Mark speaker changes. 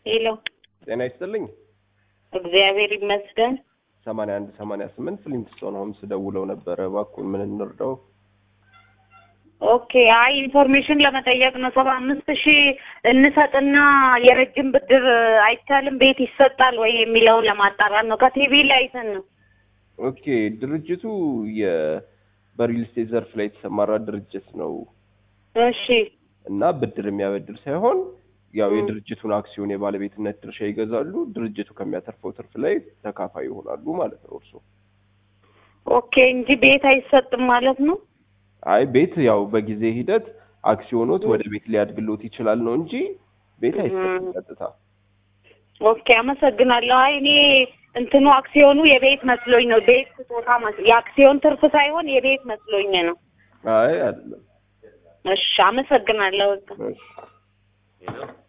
Speaker 1: ሄሎ
Speaker 2: ጤና ይስጥልኝ።
Speaker 1: እግዚአብሔር ይመስገን።
Speaker 2: 8188 ፍሊንትስቶን ሆምስ ደውለው ነበር። እባክዎን ምን እንርዳው?
Speaker 1: ኦኬ አይ ኢንፎርሜሽን ለመጠየቅ ነው። 75000 እንሰጥና የረጅም ብድር አይቻልም ቤት ይሰጣል ወይ የሚለውን ለማጣራት ነው። ከቲቪ ላይ አይተን ነው።
Speaker 2: ኦኬ ድርጅቱ በሪል ስቴት ዘርፍ ላይ የተሰማራ ድርጅት ነው
Speaker 1: እሺ
Speaker 2: እና ብድር የሚያበድር ሳይሆን ያው የድርጅቱን አክሲዮን የባለቤትነት ድርሻ ይገዛሉ። ድርጅቱ ከሚያተርፈው ትርፍ ላይ ተካፋይ ይሆናሉ ማለት ነው እርሶ።
Speaker 1: ኦኬ እንጂ ቤት አይሰጥም ማለት ነው?
Speaker 2: አይ ቤት ያው በጊዜ ሂደት አክሲዮኖት ወደ ቤት ሊያድግሎት ይችላል ነው እንጂ ቤት አይሰጥም ቀጥታ።
Speaker 1: ኦኬ አመሰግናለሁ። አይ እኔ እንትኑ አክሲዮኑ የቤት መስሎኝ ነው። ቤት ስጦታ የአክሲዮን ትርፍ ሳይሆን የቤት መስሎኝ ነው።
Speaker 2: አይ አይደለም።
Speaker 1: እሺ አመሰግናለሁ።
Speaker 2: እሺ